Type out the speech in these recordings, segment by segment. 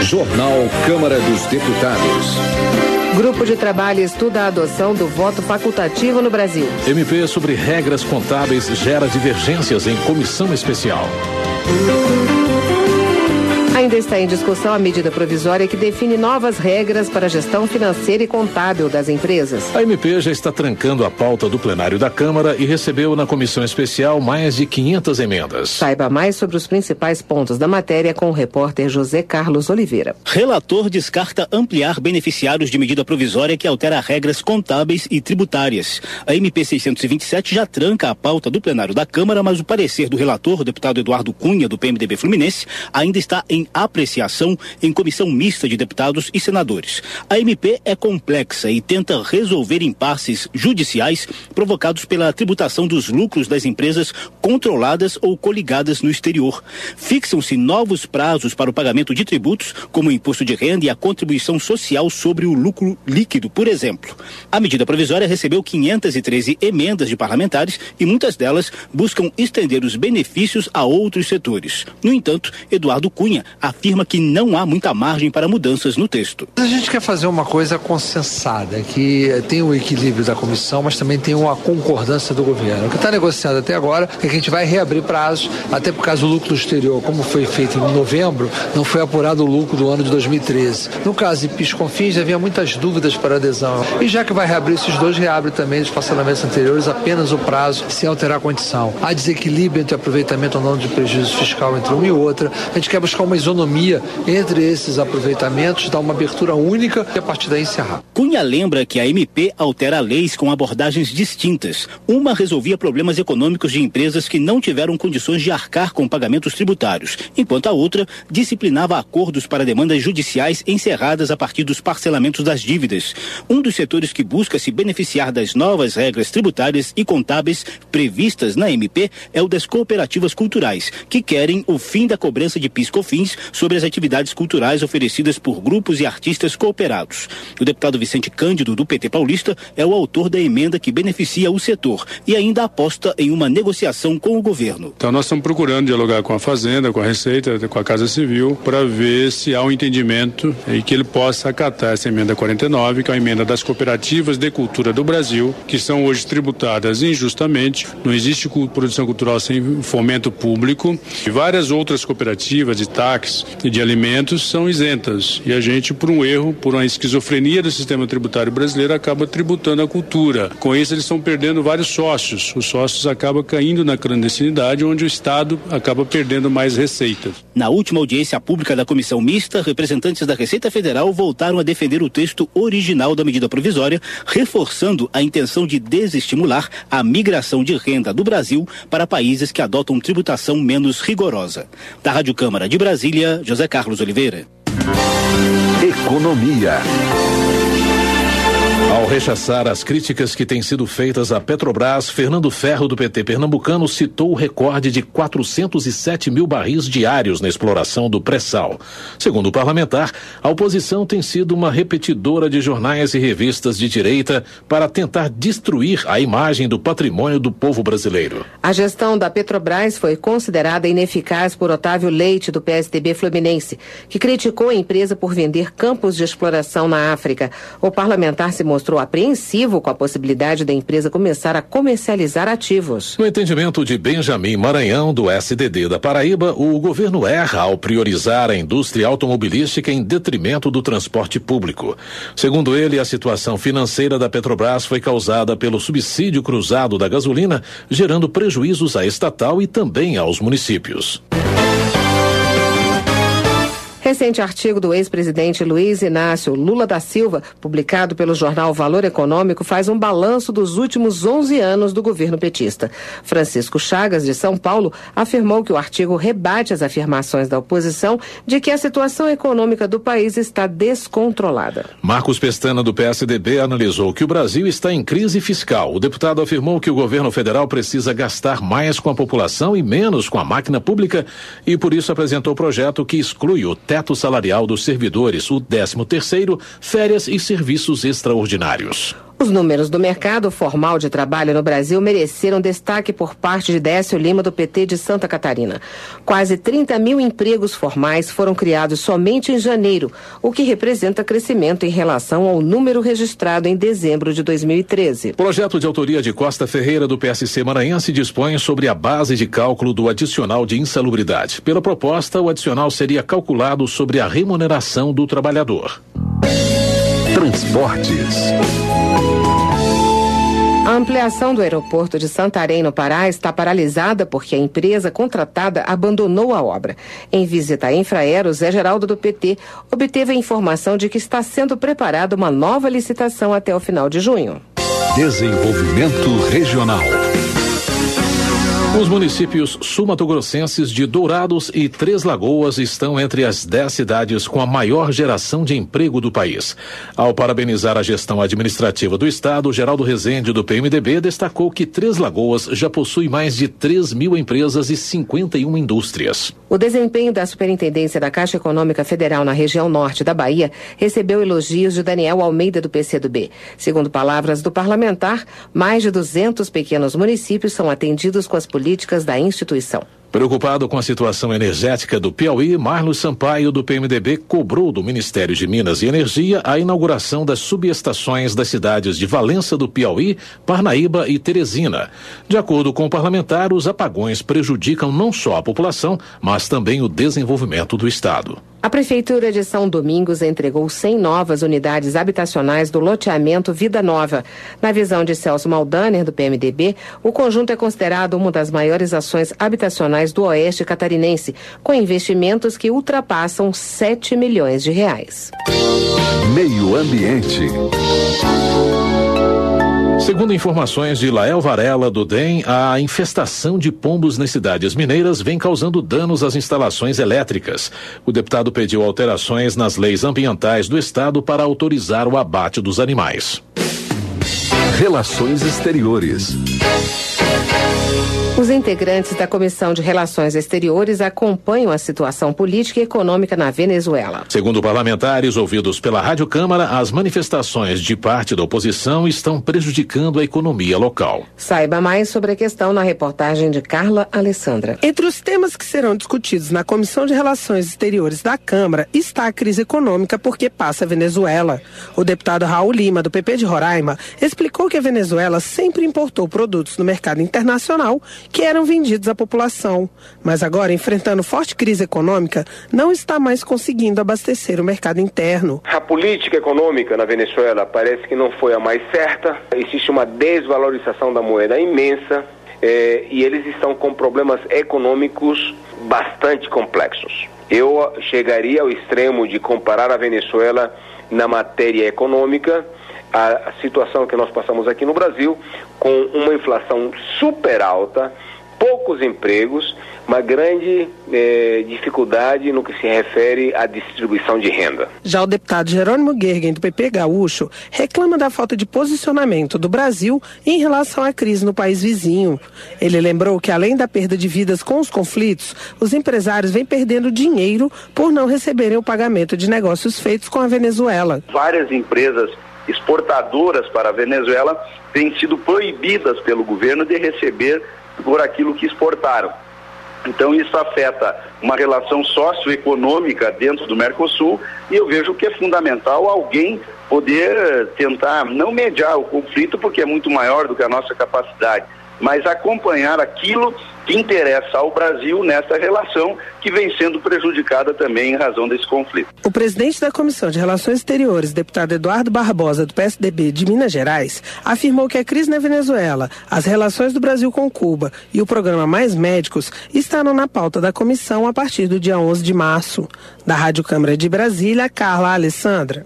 Jornal Câmara dos Deputados. Grupo de trabalho estuda a adoção do voto facultativo no Brasil. MP sobre regras contábeis gera divergências em comissão especial. Ainda está em discussão a medida provisória que define novas regras para a gestão financeira e contábil das empresas. A MP já está trancando a pauta do plenário da Câmara e recebeu na comissão especial mais de 500 emendas. Saiba mais sobre os principais pontos da matéria com o repórter José Carlos Oliveira. Relator descarta ampliar beneficiários de medida provisória que altera regras contábeis e tributárias. A MP 627 já tranca a pauta do plenário da Câmara, mas o parecer do relator, o deputado Eduardo Cunha, do PMDB Fluminense, ainda está em apreciação em comissão mista de deputados e senadores. A MP é complexa e tenta resolver impasses judiciais provocados pela tributação dos lucros das empresas controladas ou coligadas no exterior. Fixam-se novos prazos para o pagamento de tributos, como o imposto de renda e a contribuição social sobre o lucro líquido, por exemplo. A medida provisória recebeu 513 emendas de parlamentares e muitas delas buscam estender os benefícios a outros setores. No entanto, Eduardo Cunha afirma que não há muita margem para mudanças no texto. A gente quer fazer uma coisa consensada, que tem o equilíbrio da comissão, mas também tem uma concordância do governo. O que está negociado até agora é que a gente vai reabrir prazos, até por causa do lucro exterior, como foi feito em novembro, não foi apurado o lucro do ano de 2013. No caso de PIS/COFINS, havia muitas dúvidas para adesão. E já que vai reabrir esses dois, reabre também os parcelamentos anteriores, apenas o prazo, sem alterar a condição. Há desequilíbrio entre aproveitamento ou não de prejuízo fiscal entre uma e outra. A gente quer buscar uma isonomia entre esses aproveitamentos, dar uma abertura única e a partir daí encerrar. Cunha lembra que a MP altera leis com abordagens distintas. Uma resolvia problemas econômicos de empresas que não tiveram condições de arcar com pagamentos tributários, enquanto a outra disciplinava acordos para demandas judiciais encerradas a partir dos parcelamentos das dívidas. Um dos setores que busca se beneficiar das novas regras tributárias e contábeis previstas na MP é o das cooperativas culturais, que querem o fim da cobrança de PIS/COFINS sobre as atividades culturais oferecidas por grupos e artistas cooperados. O deputado Vicente Cândido, do PT paulista, é o autor da emenda que beneficia o setor e ainda aposta em uma negociação com o governo. Então nós estamos procurando dialogar com a Fazenda, com a Receita, com a Casa Civil, para ver se há um entendimento e que ele possa acatar essa emenda 49, que é a emenda das cooperativas de cultura do Brasil, que são hoje tributadas injustamente. Não existe produção cultural sem fomento público. E várias outras cooperativas de táxis e de alimentos são isentas. E a gente, por um erro, por uma esquizofrenia do sistema tributário brasileiro, acaba tributando a cultura. Com isso, eles estão perdendo vários sócios. Os sócios acabam caindo na clandestinidade, onde o Estado acaba perdendo mais receitas. Na última audiência pública da comissão mista, representantes da Receita Federal voltaram a defender o texto original da medida provisória, reforçando a intenção de desestimular a migração de renda do Brasil para países que adotam tributação menos rigorosa. Da Rádio Câmara de Brasília, José Carlos Oliveira. Economia. Ao rechaçar as críticas que têm sido feitas à Petrobras, Fernando Ferro, do PT pernambucano, citou o recorde de 407 mil barris diários na exploração do pré-sal. Segundo o parlamentar, a oposição tem sido uma repetidora de jornais e revistas de direita para tentar destruir a imagem do patrimônio do povo brasileiro. A gestão da Petrobras foi considerada ineficaz por Otávio Leite, do PSDB fluminense, que criticou a empresa por vender campos de exploração na África. O parlamentar se mostrou apreensivo com a possibilidade da empresa começar a comercializar ativos. No entendimento de Benjamin Maranhão, do SDD da Paraíba, o governo erra ao priorizar a indústria automobilística em detrimento do transporte público. Segundo ele, a situação financeira da Petrobras foi causada pelo subsídio cruzado da gasolina, gerando prejuízos à estatal e também aos municípios. Recente artigo do ex-presidente Luiz Inácio Lula da Silva, publicado pelo jornal Valor Econômico, faz um balanço dos últimos 11 anos do governo petista. Francisco Chagas, de São Paulo, afirmou que o artigo rebate as afirmações da oposição de que a situação econômica do país está descontrolada. Marcos Pestana, do PSDB, analisou que o Brasil está em crise fiscal. O deputado afirmou que o governo federal precisa gastar mais com a população e menos com a máquina pública e, por isso, apresentou o projeto que exclui o teto salarial dos servidores, o 13º, férias e serviços extraordinários. Os números do mercado formal de trabalho no Brasil mereceram destaque por parte de Décio Lima, do PT de Santa Catarina. Quase 30 mil empregos formais foram criados somente em janeiro, o que representa crescimento em relação ao número registrado em dezembro de 2013. Projeto de autoria de Costa Ferreira, do PSC maranhense, dispõe sobre a base de cálculo do adicional de insalubridade. Pela proposta, o adicional seria calculado sobre a remuneração do trabalhador. Transportes. A ampliação do aeroporto de Santarém, no Pará, está paralisada porque a empresa contratada abandonou a obra. Em visita à Infraero, Zé Geraldo, do PT, obteve a informação de que está sendo preparada uma nova licitação até o final de junho. Desenvolvimento regional. Os municípios sul-mato-grossenses de Dourados e Três Lagoas estão entre as 10 cidades com a maior geração de emprego do país. Ao parabenizar a gestão administrativa do estado, Geraldo Rezende, do PMDB, destacou que Três Lagoas já possui mais de 3 mil empresas e 51 indústrias. O desempenho da Superintendência da Caixa Econômica Federal na região norte da Bahia recebeu elogios de Daniel Almeida, do PCdoB. Segundo palavras do parlamentar, mais de 200 pequenos municípios são atendidos com as políticas da instituição. Preocupado com a situação energética do Piauí, Marlos Sampaio, do PMDB, cobrou do Ministério de Minas e Energia a inauguração das subestações das cidades de Valença do Piauí, Parnaíba e Teresina. De acordo com o parlamentar, os apagões prejudicam não só a população, mas também o desenvolvimento do estado. A Prefeitura de São Domingos entregou 100 novas unidades habitacionais do loteamento Vida Nova. Na visão de Celso Maldaner, do PMDB, o conjunto é considerado uma das maiores ações habitacionais do Oeste catarinense, com investimentos que ultrapassam 7 milhões de reais. Meio Ambiente. Segundo informações de Lael Varela, do DEM, a infestação de pombos nas cidades mineiras vem causando danos às instalações elétricas. O deputado pediu alterações nas leis ambientais do estado para autorizar o abate dos animais. Relações Exteriores. Os integrantes da Comissão de Relações Exteriores acompanham a situação política e econômica na Venezuela. Segundo parlamentares ouvidos pela Rádio Câmara, as manifestações de parte da oposição estão prejudicando a economia local. Saiba mais sobre a questão na reportagem de Carla Alessandra. Entre os temas que serão discutidos na Comissão de Relações Exteriores da Câmara está a crise econômica porque passa a Venezuela. O deputado Raul Lima, do PP de Roraima, explicou que a Venezuela sempre importou produtos no mercado internacional que eram vendidos à população, mas agora, enfrentando forte crise econômica, não está mais conseguindo abastecer o mercado interno. A política econômica na Venezuela parece que não foi a mais certa. Existe uma desvalorização da moeda imensa e eles estão com problemas econômicos bastante complexos. Eu chegaria ao extremo de comparar a Venezuela na matéria econômica a situação que nós passamos aqui no Brasil, com uma inflação super alta, poucos empregos, uma grande dificuldade no que se refere à distribuição de renda. Já o deputado Jerônimo Gergen, do PP Gaúcho, reclama da falta de posicionamento do Brasil em relação à crise no país vizinho. Ele lembrou que, além da perda de vidas com os conflitos, os empresários vêm perdendo dinheiro por não receberem o pagamento de negócios feitos com a Venezuela. Várias empresas exportadoras para a Venezuela têm sido proibidas pelo governo de receber por aquilo que exportaram. Então isso afeta uma relação socioeconômica dentro do Mercosul e eu vejo que é fundamental alguém poder tentar não mediar o conflito, porque é muito maior do que a nossa capacidade, mas acompanhar aquilo que interessa ao Brasil nessa relação que vem sendo prejudicada também em razão desse conflito. O presidente da Comissão de Relações Exteriores, deputado Eduardo Barbosa, do PSDB de Minas Gerais, afirmou que a crise na Venezuela, as relações do Brasil com Cuba e o programa Mais Médicos estarão na pauta da comissão a partir do dia 11 de março. Da Rádio Câmara de Brasília, Carla Alessandra.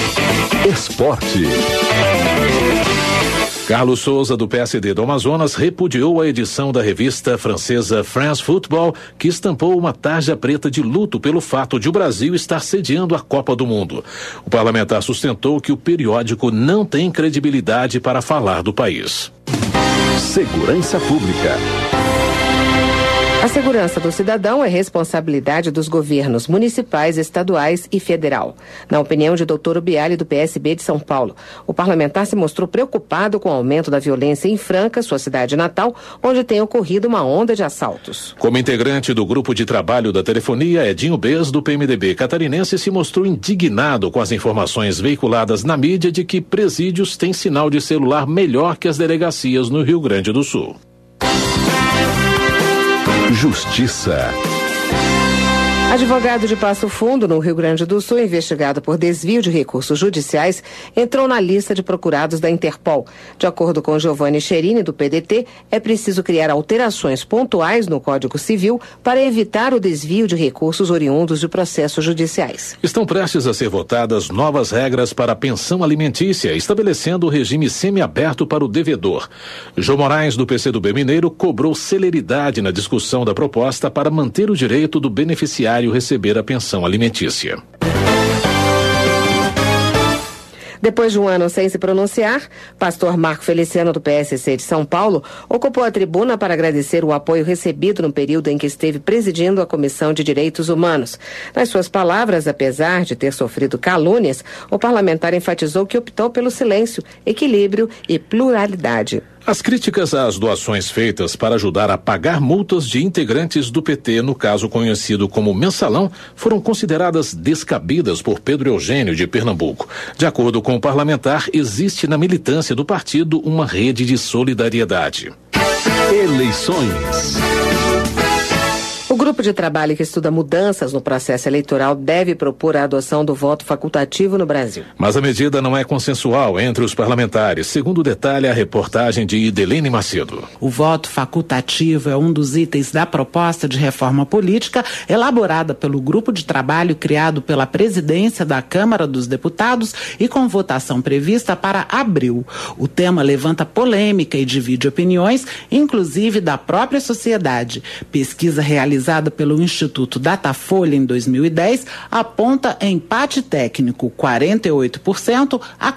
Esporte. Carlos Souza, do PSD do Amazonas, repudiou a edição da revista francesa France Football, que estampou uma tarja preta de luto pelo fato de o Brasil estar sediando a Copa do Mundo. O parlamentar sustentou que o periódico não tem credibilidade para falar do país. Segurança Pública. A segurança do cidadão é responsabilidade dos governos municipais, estaduais e federal. Na opinião de Dr. Ubiali, do PSB de São Paulo, o parlamentar se mostrou preocupado com o aumento da violência em Franca, sua cidade natal, onde tem ocorrido uma onda de assaltos. Como integrante do grupo de trabalho da telefonia, Edinho Bez, do PMDB catarinense, se mostrou indignado com as informações veiculadas na mídia de que presídios têm sinal de celular melhor que as delegacias no Rio Grande do Sul. Justiça. Advogado de Passo Fundo, no Rio Grande do Sul, investigado por desvio de recursos judiciais, entrou na lista de procurados da Interpol. De acordo com Giovanni Cherini, do PDT, é preciso criar alterações pontuais no Código Civil para evitar o desvio de recursos oriundos de processos judiciais. Estão prestes a ser votadas novas regras para a pensão alimentícia, estabelecendo o regime semiaberto para o devedor. João Moraes, do PCdoB Mineiro, cobrou celeridade na discussão da proposta para manter o direito do beneficiário receber a pensão alimentícia. Depois de um ano sem se pronunciar, pastor Marco Feliciano, do PSC de São Paulo, ocupou a tribuna para agradecer o apoio recebido no período em que esteve presidindo a Comissão de Direitos Humanos. Nas suas palavras, apesar de ter sofrido calúnias, o parlamentar enfatizou que optou pelo silêncio, equilíbrio e pluralidade. As críticas às doações feitas para ajudar a pagar multas de integrantes do PT, no caso conhecido como Mensalão, foram consideradas descabidas por Pedro Eugênio, de Pernambuco. De acordo com o parlamentar, existe na militância do partido uma rede de solidariedade. Eleições. O grupo de trabalho que estuda mudanças no processo eleitoral deve propor a adoção do voto facultativo no Brasil. Mas a medida não é consensual entre os parlamentares, segundo detalha a reportagem de Idelene Macedo. O voto facultativo é um dos itens da proposta de reforma política elaborada pelo grupo de trabalho criado pela presidência da Câmara dos Deputados e com votação prevista para abril. O tema levanta polêmica e divide opiniões, inclusive da própria sociedade. Pesquisa realizada pelo Instituto Datafolha em 2010 aponta empate técnico 48% a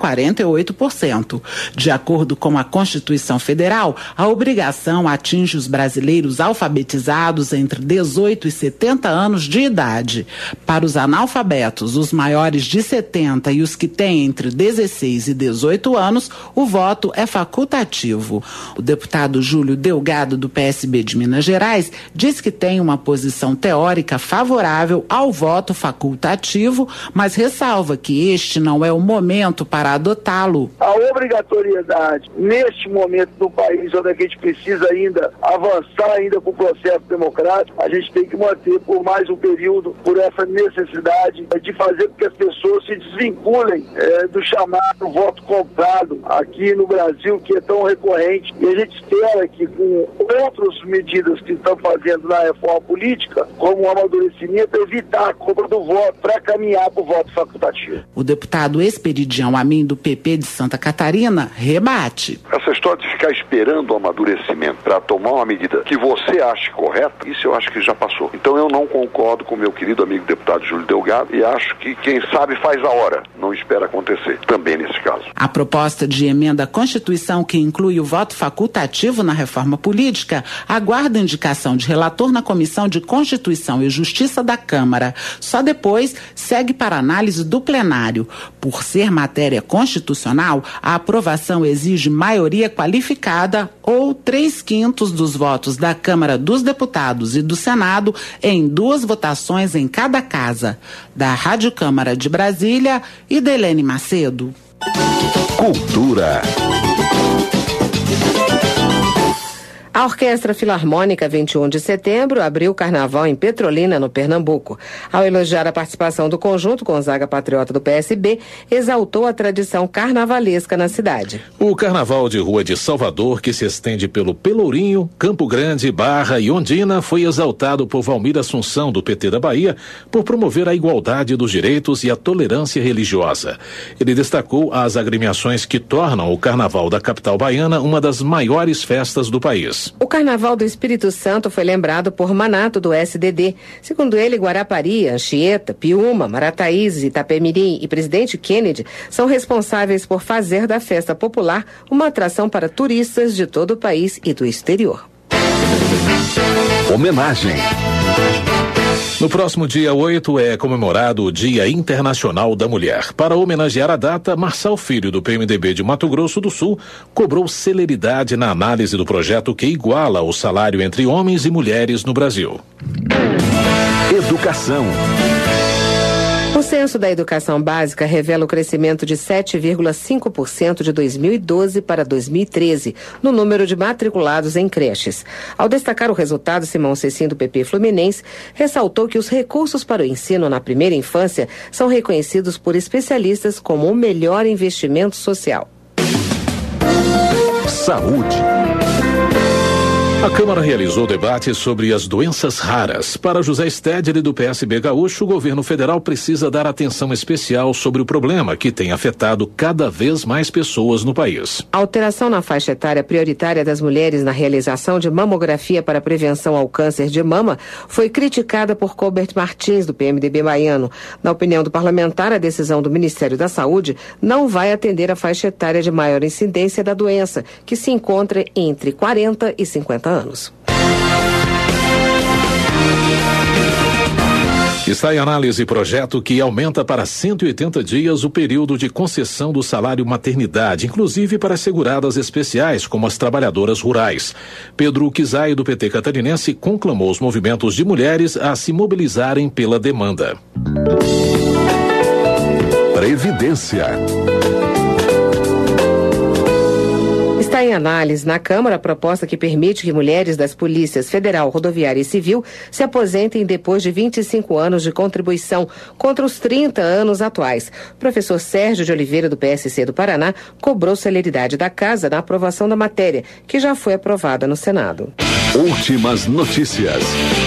48%. De acordo com a Constituição Federal, a obrigação atinge os brasileiros alfabetizados entre 18 e 70 anos de idade. Para os analfabetos, os maiores de 70 e os que têm entre 16 e 18 anos, o voto é facultativo. O deputado Júlio Delgado, do PSB de Minas Gerais, diz que tem uma posição teórica favorável ao voto facultativo, mas ressalva que este não é o momento para adotá-lo. A obrigatoriedade, neste momento do país, onde a gente precisa ainda avançar ainda com o processo democrático, a gente tem que manter por mais um período, por essa necessidade de fazer com que as pessoas se desvinculem do chamado voto comprado aqui no Brasil, que é tão recorrente. E a gente espera que com outras medidas que estão fazendo na reforma política, como o amadurecimento, evitar a compra do voto para caminhar para o voto facultativo. O deputado Esperidião Amin, do PP de Santa Catarina, rebate. Essa história de ficar esperando o amadurecimento para tomar uma medida que você ache correta, isso eu acho que já passou. Então eu não concordo com meu querido amigo deputado Júlio Delgado e acho que quem sabe faz a hora, não espera acontecer, também nesse caso. A proposta de emenda à Constituição que inclui o voto facultativo na reforma política aguarda indicação de relator na Comissão de Constituição e Justiça da Câmara. Só depois segue para análise do plenário. Por ser matéria constitucional, a aprovação exige maioria qualificada ou 3/5 dos votos da Câmara dos Deputados e do Senado em 2 votações em cada casa. Da Rádio Câmara de Brasília, Idelene Macedo. Cultura. A Orquestra Filarmônica 21 de Setembro abriu o carnaval em Petrolina, no Pernambuco. Ao elogiar a participação do conjunto, Gonzaga Patriota do PSB exaltou a tradição carnavalesca na cidade. O Carnaval de Rua de Salvador, que se estende pelo Pelourinho, Campo Grande, Barra e Ondina, foi exaltado por Valmir Assunção, do PT da Bahia, por promover a igualdade dos direitos e a tolerância religiosa. Ele destacou as agremiações que tornam o Carnaval da capital baiana uma das maiores festas do país. O Carnaval do Espírito Santo foi lembrado por Manato, do SDD. Segundo ele, Guarapari, Anchieta, Piúma, Marataízes, Itapemirim e Presidente Kennedy são responsáveis por fazer da festa popular uma atração para turistas de todo o país e do exterior. Homenagem. No próximo dia 8 é comemorado o Dia Internacional da Mulher. Para homenagear a data, Marçal Filho, do PMDB de Mato Grosso do Sul, cobrou celeridade na análise do projeto que iguala o salário entre homens e mulheres no Brasil. Educação. O censo da educação básica revela o crescimento de 7,5% de 2012 para 2013 no número de matriculados em creches. Ao destacar o resultado, Simão Cecim, do PP Fluminense, ressaltou que os recursos para o ensino na primeira infância são reconhecidos por especialistas como o melhor investimento social. Saúde. A Câmara realizou debate sobre as doenças raras. Para José Stedley, do PSB Gaúcho, o governo federal precisa dar atenção especial sobre o problema que tem afetado cada vez mais pessoas no país. A alteração na faixa etária prioritária das mulheres na realização de mamografia para prevenção ao câncer de mama foi criticada por Colbert Martins, do PMDB baiano. Na opinião do parlamentar, a decisão do Ministério da Saúde não vai atender a faixa etária de maior incidência da doença, que se encontra entre 40 e 50 anos. Está em análise projeto que aumenta para 180 dias o período de concessão do salário maternidade, inclusive para seguradas especiais, como as trabalhadoras rurais. Pedro Kizai, do PT catarinense, conclamou os movimentos de mulheres a se mobilizarem pela demanda. Previdência. Está em análise na Câmara a proposta que permite que mulheres das polícias federal, rodoviária e civil se aposentem depois de 25 anos de contribuição, contra os 30 anos atuais. O professor Sérgio de Oliveira, do PSC do Paraná, cobrou celeridade da Casa na aprovação da matéria, que já foi aprovada no Senado. Últimas notícias.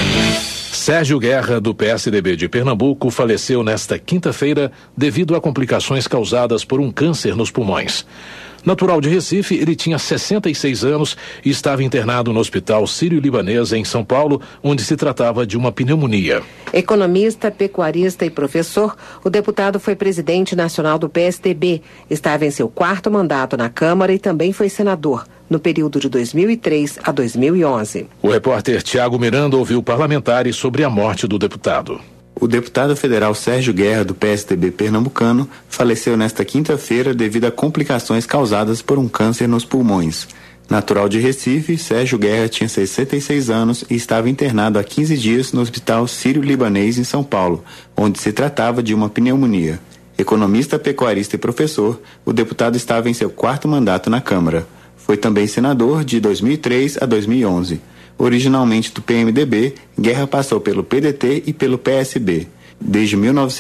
Sérgio Guerra, do PSDB de Pernambuco, faleceu nesta quinta-feira devido a complicações causadas por um câncer nos pulmões. Natural de Recife, ele tinha 66 anos e estava internado no Hospital Sírio-Libanês, em São Paulo, onde se tratava de uma pneumonia. Economista, pecuarista e professor, o deputado foi presidente nacional do PSDB, estava em seu 4º mandato na Câmara e também foi senador, no período de 2003 a 2011. O repórter Tiago Miranda ouviu parlamentares sobre a morte do deputado. O deputado federal Sérgio Guerra, do PSDB pernambucano, faleceu nesta quinta-feira devido a complicações causadas por um câncer nos pulmões. Natural de Recife, Sérgio Guerra tinha 66 anos e estava internado há 15 dias no Hospital Sírio-Libanês, em São Paulo, onde se tratava de uma pneumonia. Economista, pecuarista e professor, o deputado estava em seu 4º mandato na Câmara. Foi também senador de 2003 a 2011. Originalmente do PMDB, Guerra passou pelo PDT e pelo PSB. Desde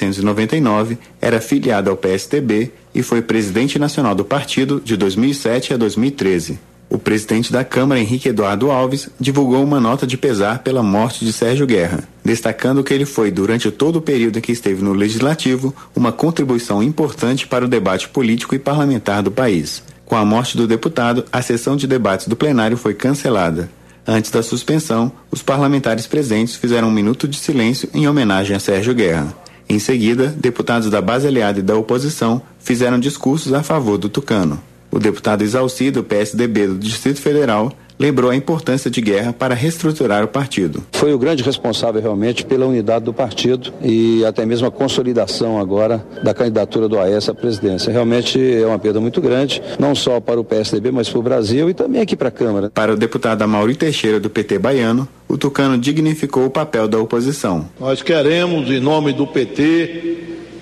1999, era filiado ao PSDB e foi presidente nacional do partido de 2007 a 2013. O presidente da Câmara, Henrique Eduardo Alves, divulgou uma nota de pesar pela morte de Sérgio Guerra, destacando que ele foi, durante todo o período em que esteve no Legislativo, uma contribuição importante para o debate político e parlamentar do país. Com a morte do deputado, a sessão de debates do plenário foi cancelada. Antes da suspensão, os parlamentares presentes fizeram um minuto de silêncio em homenagem a Sérgio Guerra. Em seguida, deputados da base aliada e da oposição fizeram discursos a favor do tucano. O deputado Isalci, do PSDB do Distrito Federal, lembrou a importância de Guerra para reestruturar o partido. Foi o grande responsável realmente pela unidade do partido e até mesmo a consolidação agora da candidatura do Aécio à presidência. Realmente é uma perda muito grande, não só para o PSDB, mas para o Brasil e também aqui para a Câmara. Para o deputado Amaury Teixeira, do PT baiano, o tucano dignificou o papel da oposição. Nós queremos, em nome do PT,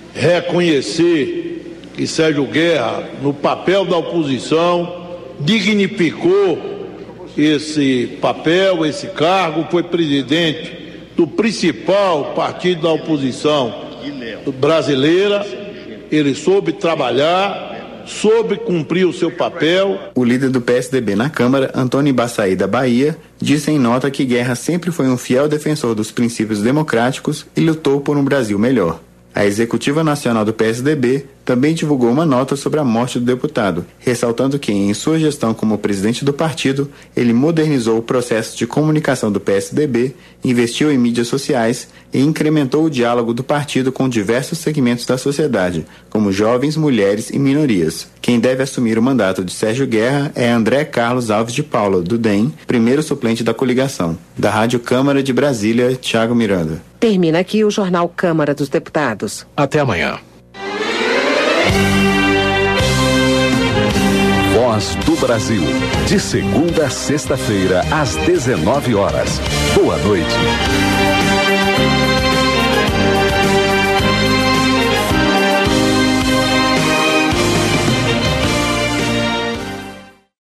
reconhecer que Sérgio Guerra, no papel da oposição, dignificou esse papel, esse cargo, foi presidente do principal partido da oposição brasileira. Ele soube trabalhar, soube cumprir o seu papel. O líder do PSDB na Câmara, Antônio Ibaçaí, da Bahia, disse em nota que Guerra sempre foi um fiel defensor dos princípios democráticos e lutou por um Brasil melhor. A Executiva Nacional do PSDB também divulgou uma nota sobre a morte do deputado, ressaltando que, em sua gestão como presidente do partido, ele modernizou o processo de comunicação do PSDB, investiu em mídias sociais e incrementou o diálogo do partido com diversos segmentos da sociedade, como jovens, mulheres e minorias. Quem deve assumir o mandato de Sérgio Guerra é André Carlos Alves de Paula, do DEM, primeiro suplente da coligação. Da Rádio Câmara de Brasília, Thiago Miranda. Termina aqui o Jornal Câmara dos Deputados. Até amanhã. Voz do Brasil. De segunda a sexta-feira, às 19 horas. Boa noite.